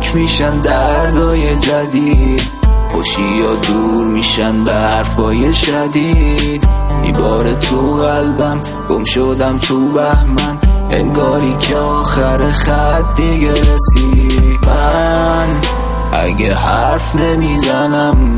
پاک میشن دردای جدید، خوشی یا دور میشن به حرفای شدید. میباره تو قلبم، گم شدم تو بهمن، انگاری که آخر خط دیگه رسید. من اگه حرف نمیزنم،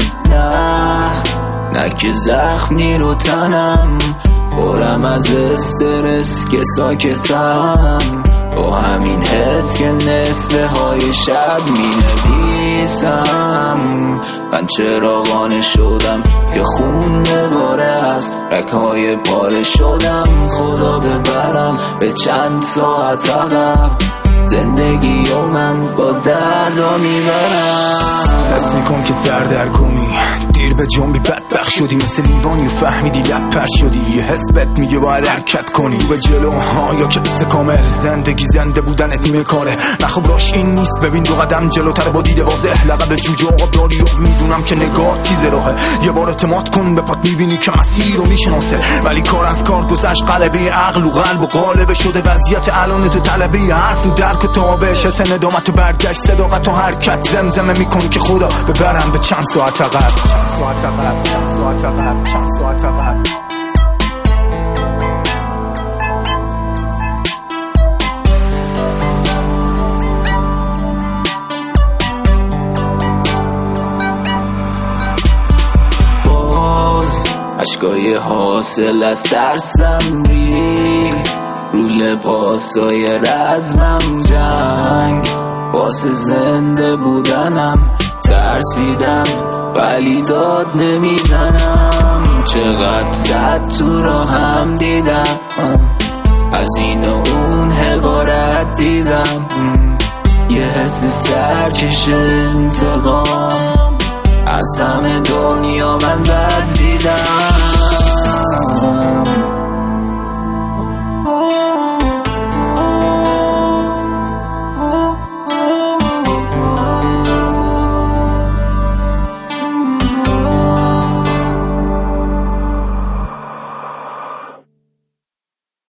نه که زخم نیرو تنم، برم از استرس که ساکتم، با همین حس که نصفه های شب می نویسم. من چراغانه شدم که خون بباره از رگ‌های پاره شدم، خدا ببرم به چند ساعت عقب، زندگی و من با دردا میبرم. حس میکن که سردرگمی دیر به جنبی بدبخت شدی، مثل لیوانی و فهمیدی لب پر شدی. یه حس بهت میگه باید حرکت کنی به جلو ها یا که بسته کامل. زندگی زنده بودنت نیمه کاره، نه خب راش این نیست، ببین دو قدم جلوتر با دید واضح. لقب جوجه آقا داری رو میدونم که نگاه تیز راهه، یه بار اعتماد کن به پات میبینی که مسیر رو میشناسه. ولی کار از کار گذشت، قلبه عقل و قلب و قالب شده وضعیت الان تو طلبه حرف و درک و تابش. حس ندامت و برگشت، صداقت و حرکت، زمزمه میکنی که خدا ببرم به چند ساعت عقب. باز اشکای حاصل از ترسم رو لباسای رزمم، جنگ واسه زنده بودنم، ترسیدم ولی داد نمیزنم. چقدر زد تو راهم دیدم، از این و اون حقارت دیدم، یه حس سرکش انتقام از همه دنیا من